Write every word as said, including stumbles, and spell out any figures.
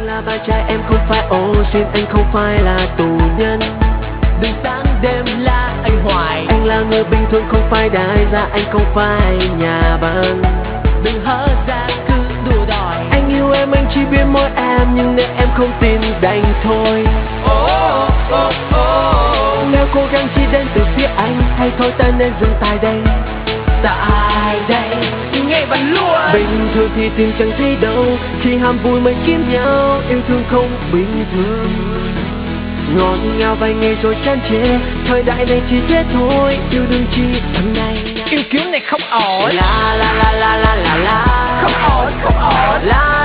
Anh là bạn trai em không phải ô xin, anh không phải là tù nhân. Đừng sáng đêm la anh hoài, anh là người bình thường không phải đại gia, anh không phải nhà băng. Đừng hở ra cứ đùa đòi, anh yêu em anh chỉ biết mỗi em, nhưng nếu em không tin đành thôi. Oh, oh, oh. Nếu cố gắng chỉ đến từ phía anh, hay thôi ta nên dừng tại đây. Tại đây nghe bạn luôn. Bình thường thì tìm chẳng thấy đâu, khi ham vui mới kiếm nhau. Yêu thương không bình thường, ngọt ngào vài ngày rồi chán chê. Thời đại này chỉ thế thôi, yêu đương chi thằng này. Yêu kiếm này không ổn. La la la la la la la, không ổn, không ổn. La